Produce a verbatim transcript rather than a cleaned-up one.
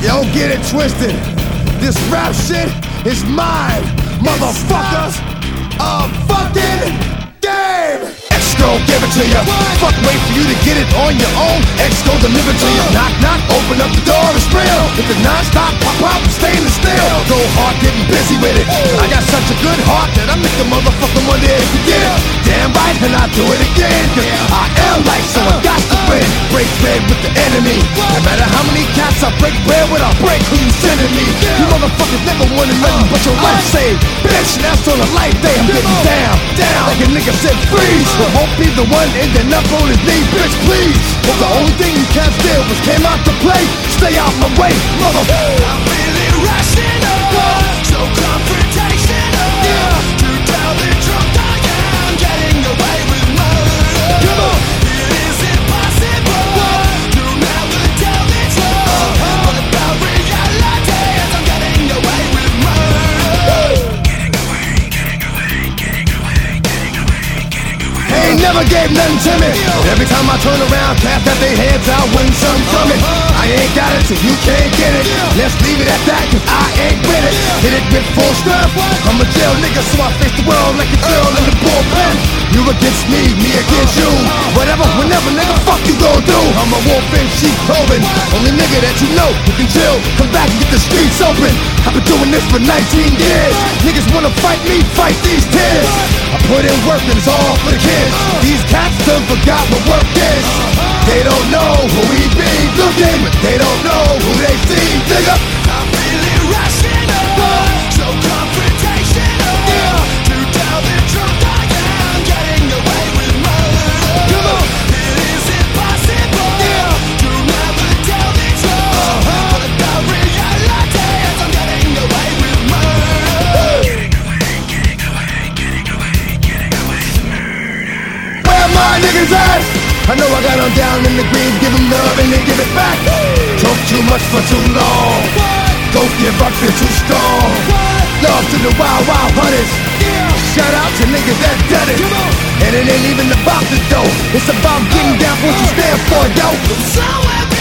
Yo, get it twisted. This rap shit is mine, motherfuckers. A fucking game. X-Go give it to ya. Fuck, wait for you to get it on your own. X-Go deliver to ya. Knock, knock, open up the door, it's real. It's a non-stop pop-pop, stainless steel. Go hard, getting busy with it. I got such a good heart that I make the motherfucker one day forget. Damn right, and I do it again. Cause I am like, so I got to win. Break bread with the enemy. No matter how many cats I break bread with, I break who you sending me. You motherfuckers never wanted nothing but your life saved. Bitch, that's on a life day. I'm getting down, down. Like a nigga said, freeze. But won't be the one ending up on his knee, bitch, please. Well, the only thing you can't steal was came out to play. Stay out my way, motherfucker. I'm really rational, so confrontational. Yeah. To tell the truth, I am getting away with murder. Come on. It is impossible to never tell the truth. But about reality is I'm getting away with murder. Getting away, getting away, getting away, getting away, getting away. They ain't never gave nothing to me. Every time I turn around, cats got their heads out, win something from it. I ain't got it, so you can't get it. Let's leave it at that, cause I ain't with it. Hit it with full strength. I'm a jail nigga, so I face the world like a girl in the bullpen. You against me, me against you. Whatever, whenever, nigga, fuck you gon' do. I'm a wolf in sheep clothing. Only nigga that you know who can chill. Come back and get the streets open. I've been doing this for nineteen years. Niggas wanna fight me, fight these tears. I put in work and it's all for the kids. These cats done forgot what work is. They don't know who we be looking, but they don't know who they see, nigga. I'm really rational, so confrontational. Yeah. To tell the truth, I am getting away with murder. Come on. It is impossible yeah. to never tell the truth. Uh-huh. But about reality is I'm getting away with murder. Getting away, getting away, getting away, getting away with murder. Where my niggas at? I know I got them down in the green, give them love and then give it back. Talk too much for too long. Don't give up, you're too strong. Love to the wild, wild hunters. Shout out to niggas that done it. And it ain't even about the dough. It's about getting down for what you stand for, yo. So